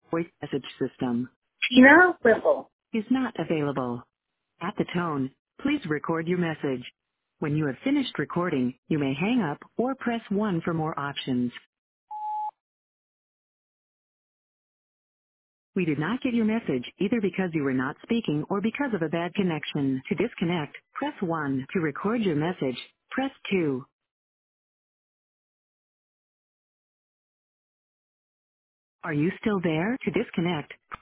voice message system Tina Whipple. is not available. At the tone, please record your message. When you have finished recording, you may hang up or press 1 for more options. We did not get your message either because you were not speaking or because of a bad connection. To disconnect, press 1. To record your message, press 2. Are you still there? To disconnect,